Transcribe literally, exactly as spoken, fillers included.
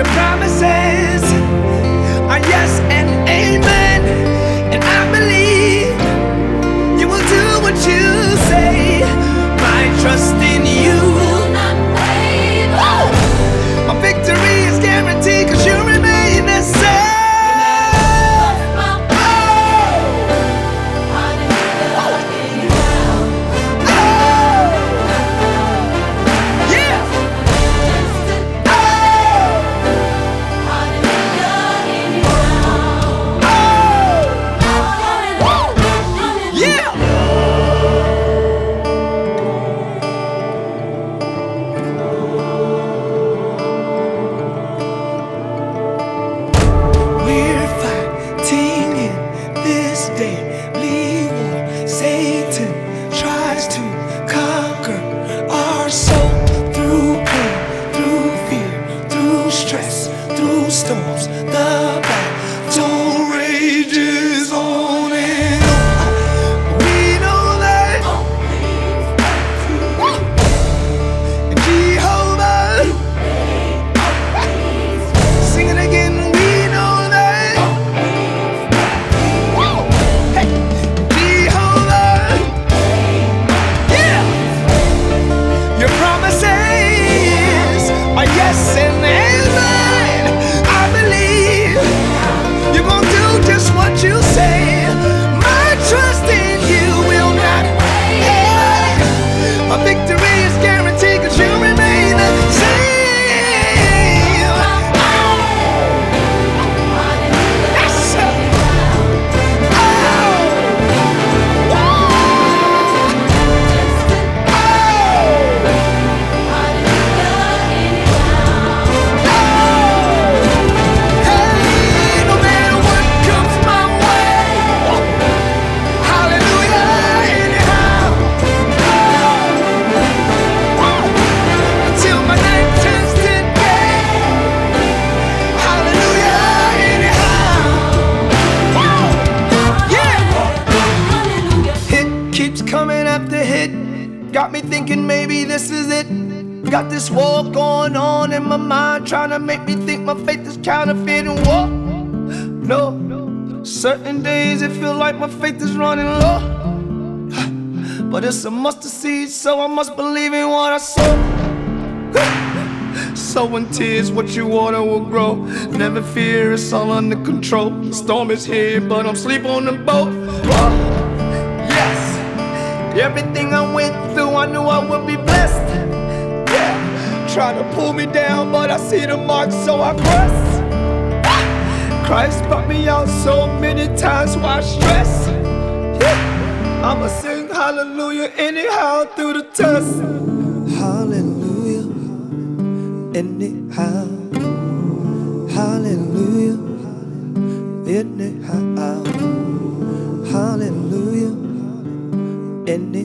Your promises are yes and amen, and I believe you will do what you say. My trust in you will not waver. My victory is guaranteed, cause you remain the same. Daily war, Satan tries to conquer our soul through pain, through fear, through stress, through storms. The battle rages on and on. We know that Jehovah, sing it again. Yes and amen. I believe you're gonna do just what you say. My trust in you will not fail. My victory is guaranteed, cause you remain the same. Yes. Coming after hit, got me thinking maybe this is it. Got this war going on in my mind, trying to make me think my faith is counterfeit and war. No, certain days it feel like my faith is running low, but it's a mustard seed, so I must believe in what I sow. Sowing tears, what you water will grow. Never fear, it's all under control. The storm is here, but I'm asleep on the boat. Whoa. Everything I went through, I knew I would be blessed. Yeah, trying to pull me down, but I see the mark, so I press. Christ brought me out so many times, why stress? Yeah, I'ma sing hallelujah anyhow through the test. Hallelujah, anyhow. Hallelujah, anyhow. Hallelujah. In